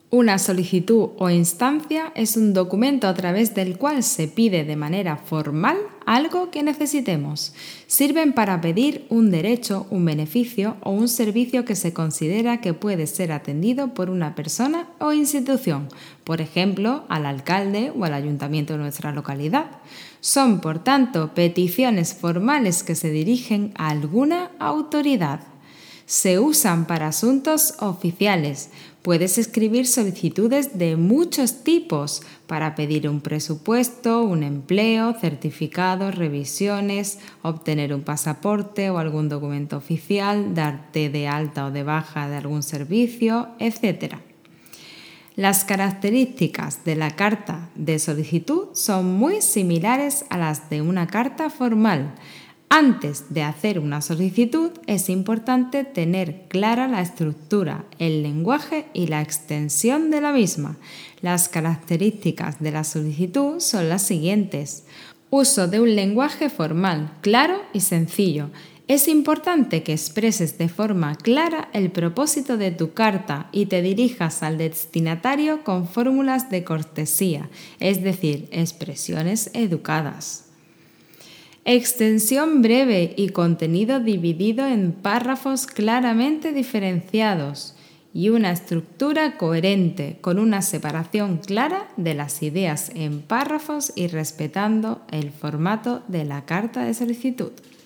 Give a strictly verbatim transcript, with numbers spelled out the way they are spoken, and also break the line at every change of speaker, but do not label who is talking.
Una solicitud o instancia es un documento a través del cual se pide de manera formal algo que necesitemos. Sirven para pedir un derecho, un beneficio o un servicio que se considera que puede ser atendido por una persona o institución, por ejemplo, al alcalde o al ayuntamiento de nuestra localidad. Son, por tanto, peticiones formales que se dirigen a alguna autoridad. Se usan para asuntos oficiales. Puedes escribir solicitudes de muchos tipos para pedir un presupuesto, un empleo, certificados, revisiones, obtener un pasaporte o algún documento oficial, darte de alta o de baja de algún servicio, etcétera. Las características de la carta de solicitud son muy similares a las de una carta formal. Antes de hacer una solicitud es importante tener clara la estructura, el lenguaje y la extensión de la misma. Las características de la solicitud son las siguientes. Uso de un lenguaje formal, claro y sencillo. Es importante que expreses de forma clara el propósito de tu carta y te dirijas al destinatario con fórmulas de cortesía, es decir, expresiones educadas. Extensión breve y contenido dividido en párrafos claramente diferenciados y una estructura coherente con una separación clara de las ideas en párrafos y respetando el formato de la carta de solicitud.